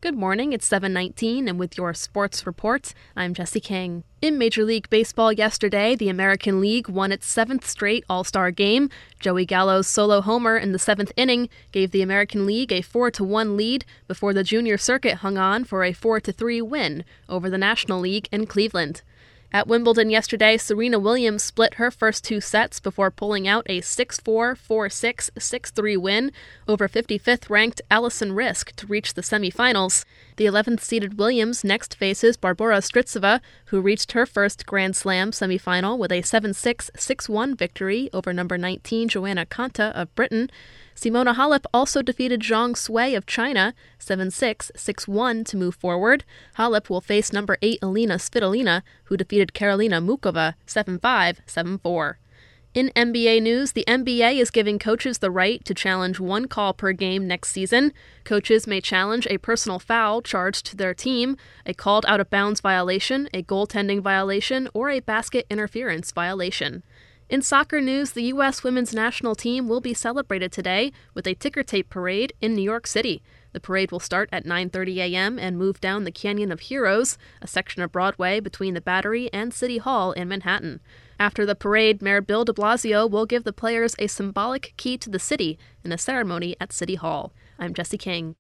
Good morning, it's 7:19, and with your sports report, I'm Jesse King. In Major League Baseball yesterday, the American League won its seventh straight All-Star game. Joey Gallo's solo homer in the seventh inning gave the American League a 4-1 lead before the junior circuit hung on for a 4-3 win over the National League in Cleveland. At Wimbledon yesterday, Serena Williams split her first two sets before pulling out a 6-4, 4-6, 6-3 win over 55th-ranked Alison Riske to reach the semifinals. The 11th-seeded Williams next faces Barbora Strycova, who reached her first Grand Slam semifinal with a 7-6, 6-1 victory over number 19 Joanna Konta of Britain. Simona Halep also defeated Zhang Sui of China 7-6, 6-1 to move forward. Halep will face number 8 Alina Svitolina, who defeated Karolina Muchova 7-5, 7-4. In NBA news, the NBA is giving coaches the right to challenge one call per game next season. Coaches may challenge a personal foul charged to their team, a called out-of-bounds violation, a goaltending violation, or a basket interference violation. In soccer news, the U.S. women's national team will be celebrated today with a ticker tape parade in New York City. The parade will start at 9:30 a.m. and move down the Canyon of Heroes, a section of Broadway between the Battery and City Hall in Manhattan. After the parade, Mayor Bill de Blasio will give the players a symbolic key to the city in a ceremony at City Hall. I'm Jesse King.